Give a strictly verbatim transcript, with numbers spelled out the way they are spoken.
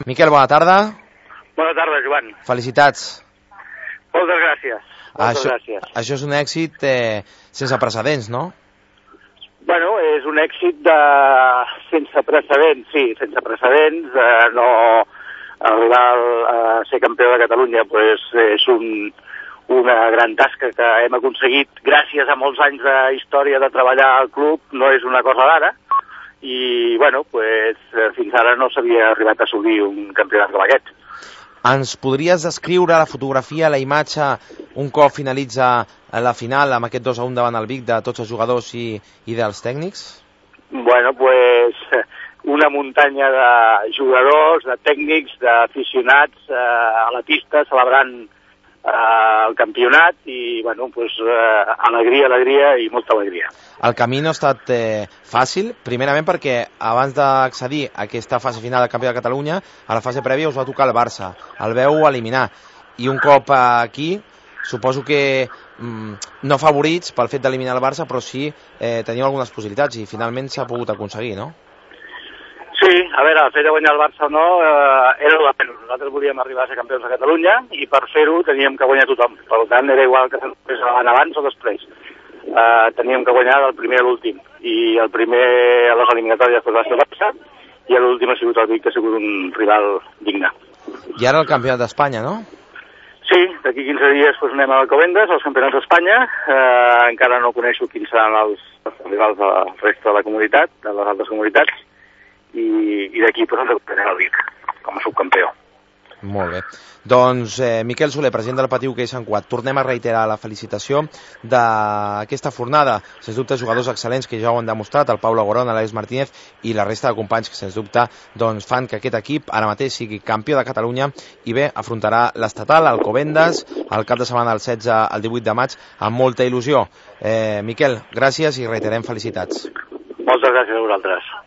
Miquel, bona tarda. Bona tarda, Joan. Felicitats. Moltes gràcies. Moltes això, gràcies. Això és un èxit eh, sense precedents, no? Bueno, és un èxit de... sense precedents, sí, sense precedents. Eh, no arribar a ser campió de Catalunya pues, és un, una gran tasca que hem aconseguit gràcies a molts anys de història de treballar al club, no és una cosa d'ara, i bueno, pues, fins ara no s'havia arribat a assolir un campionat com aquest. Ens podries descriure la fotografia, la imatge, un cop finalitza la final amb aquest dos a un davant el Vic, de tots els jugadors i, i dels tècnics? Bueno, pues una muntanya de jugadors, de tècnics, d'aficionats eh, a la pista celebrant eh, el campionat i, bueno, pues eh, alegria, alegria i molta alegria. El camí no ha estat eh, fàcil, primerament perquè abans d'accedir a aquesta fase final del Campionat de Catalunya, a la fase prèvia us va tocar el Barça, el veu eliminar, i un cop aquí, suposo que mm, no favorits pel fet d'eliminar el Barça, però sí eh, teniu algunes possibilitats i finalment s'ha pogut aconseguir, no? Sí, a veure, el fet de guanyar el Barça o no eh, era la pena. Nosaltres volíem arribar a ser campions de Catalunya i per fer-ho teníem que guanyar tothom. Per tant, era igual que s'anés abans o després. Uh, teníem que guanyar del primer a l'últim, i el primer a les eliminatòries va ser el Barça i l'últim ha sigut el Vic, que ha sigut un rival digne. I ara el campionat d'Espanya, no? Sí, d'aquí quinze dies pues, anem a Alcobendas, als campionats d'Espanya. Uh, encara no coneixo quins seran els, els rivals de la resta de la comunitat, de les altres comunitats, i, i d'aquí pues, ens recuperarem el Vic com a subcampió. Molt bé. Doncs eh, Miquel Soler, president del Patiu que Sant Cugat, tornem a reiterar la felicitació d'aquesta fornada. Sens dubte, jugadors excel·lents que ja ho han demostrat, el Pau Lagorón, l'Àlex Martínez i la resta de companys que, sens dubte, doncs, fan que aquest equip ara mateix sigui campió de Catalunya i bé, afrontarà l'estatal, el Alcobendas, el cap de setmana del setze al divuit de maig, amb molta il·lusió. Eh, Miquel, gràcies i reiterem felicitats. Moltes gràcies a vosaltres.